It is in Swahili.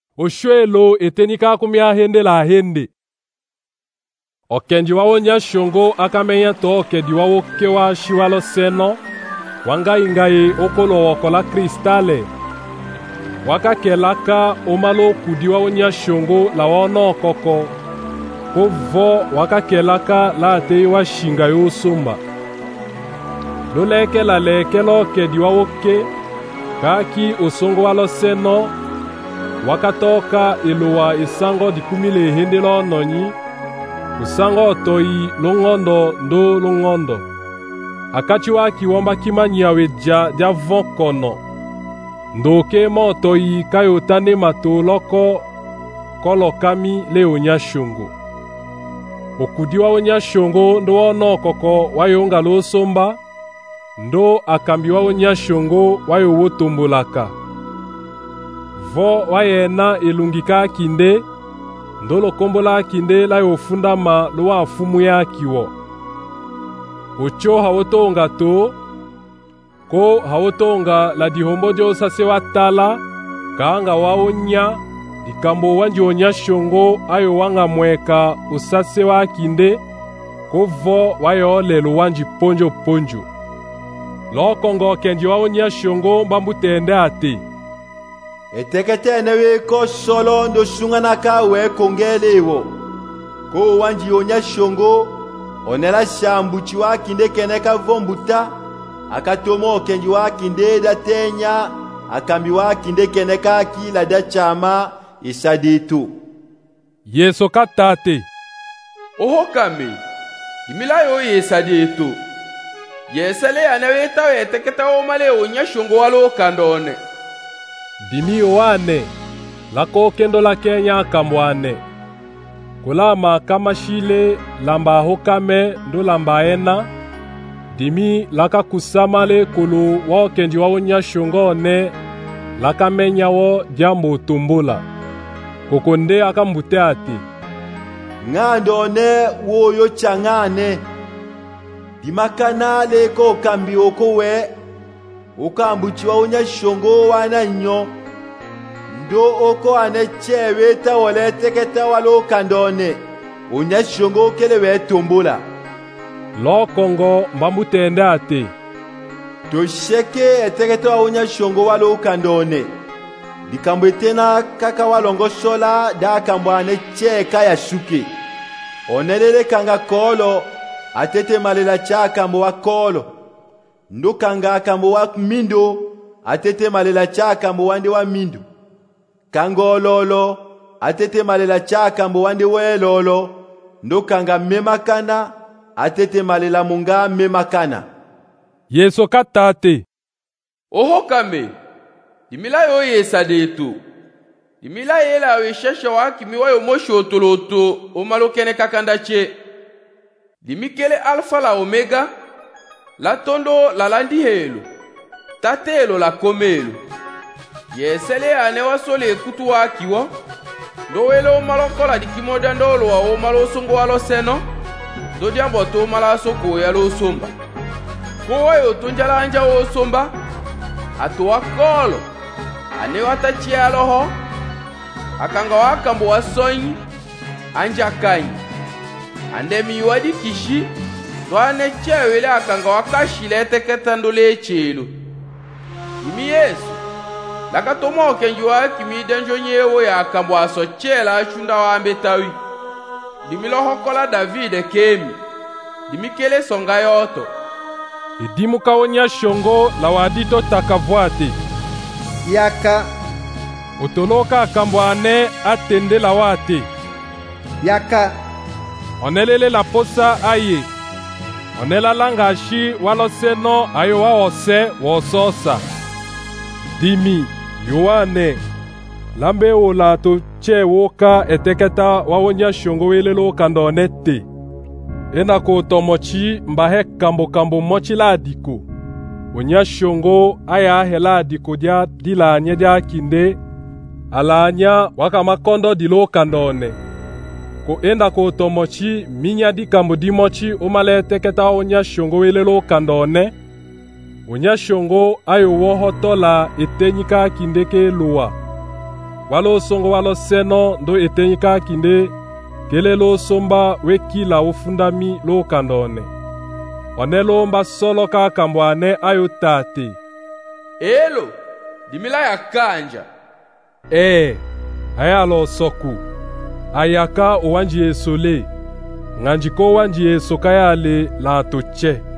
Oshwelo etenika kumia hende la hende. Okenji wawo nyashongo akamenya to okedi wawo kewa shiwalo seno. Wanga ingaye okolo wakola kristale. Waka kelaka omalo kudi wawo nyashongo la wono koko. Kovo waka kelaka la ate wa shinga yo sumba. Loleke la leke lo okedi wawo ke. Kaki osongo walo seno. Wakatoka iluwa isango dikumile hindelo nonyi. Usango otoi longondo ndo longondo. Akachiwa kiwomba kimanya weja dia vonkono. Ndoke mo otoi kayotane mato loko kolo kami leo nyashongo. Okudiwa onyashongo ndo ono koko wayonga lo somba. Ndo akambiwa onyashongo wayo wotombolaka. Vo wayena elungika kinde. Ndolo kombola kinde la yofundama lo wa fumu ya kiwo. Ocho hawotonga to. Ko hawotonga la dihombo dio sase watala. Kaanga waonya. Dikambo wanji onyashongo ayo wanga mweka usase wa kinde. Ko vo wayo lelo wanji ponjo ponjo. Lo kongo kenji wa onyashongo mbambutende ate. Etekete newe ko solo ndo shunganaka we kongelewo. Ko wanji onyashongo onela shambuchi wa kinde keneka vombuta. Akatomo kenji wa kinde datenya. Akambi wa kinde keneka kila dachama isaditu. Yeso katate. Oho kame. Imila yo yesaditu. Yesele anaweta we etekete omale onyashongo walo kandone. Dimi wane, lako kendo la Kenya kambwane. Kulama kama shile lamba hokame ndo lamba ena. Dimi laka kusamale kulu wao kenji wao nyashongo ne. Laka menya wo jambo tumbula. Kokonde akambute ati. Ngando ne woyo changane. Dimakana leko kambi okowe. Ukambuchi wa onyashongo wana nyo. Ndo oko anechewe ta wale teketa walo kandone. Onyashongo kelewe tumbula. Lo kongo mbambutende ate. Tosheke eteketa wa onyashongo walo kandone. Dikambo etena kaka walongo sola da kambo anecheka ya shuke. Onelele kanga kolo. Atete malela cha kambo wa kolo. Ndo kanga kambo wa mindo. Atete malela cha kambo wande wa mindo. Kango lolo. Atete malela cha kambo wande we lolo. Ndo kanga memakana. Atete malela munga memakana. Yeso katate. Oho kame. Dimila yo yesadetu. Dimila yela weshasha waki miwa yo moshi otoloto. Omalo kene kakandache. Dimikele alfa la omega. La tondo la landi helo. Tatelo la komelo. Yesele anewa sole kutu wakiwa. Ndowele omalokola dikimoda ndolo wa omalo songo walo seno. Do diamboto omala soko ya lo somba. Kowa yo tonjala anja o somba. Atowa kolo. Anewa tachi aloho. Akanga wakambo wa sonyi. Anja kanyi. Andemi wadi kishi. Dwane chewele akanga wakashile teketa ndole chelo. Imi Yesu. Laka tomo okenji wa kimi denjo nyewo ya akambo aso chela ashunda wa ambetawi. Dimilo hokola David kemi. Dimikele songa yoto. Idimu kawonya shongo la wadito takavwate. Yaka. Otoloka akambwane atende la wate. Yaka. Onelele la posa aye. Onela langashi walo seno ayo wa ose wososa. Dimi, Yohane. Lambe ola to che woka eteketa wawonya shongo welelo kandonete. Enako tomochi mbahe kambo mochi la adiko. Onya shongo aya hela adiko dia dila nye dia kinde. Ala anya wakamakondo dilo kandone. Ko enda ko tomochi minya di kambo di mochi omale teketa onya shongo welelo kandone. Onya shongo ayo wohotola etenyika kindeke luwa. walo songo walo seno ndo etenyika kinde kele lo somba wekila ufundami lo kandone. Onelomba solo ka kambwane ayo tate. Elo, dimila ya kanja. Ayalo soku. Ayaka owanji esole. Nganjiko wanji esokayale la toche.